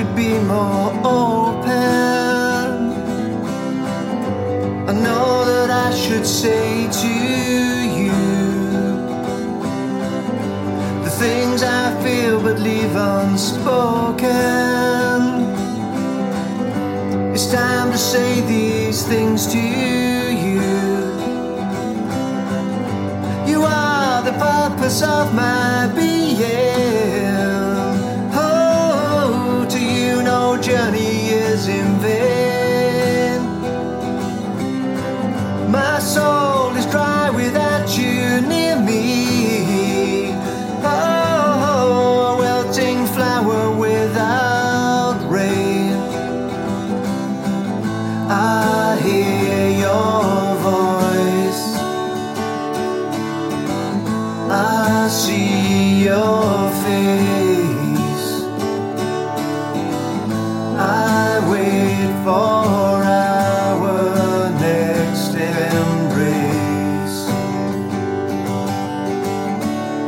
should be more open. I know that I should say to you the things I feel but leave unspoken. It's time to say these things to you. You are the purpose of my being. Oh, to you no journey is in vain.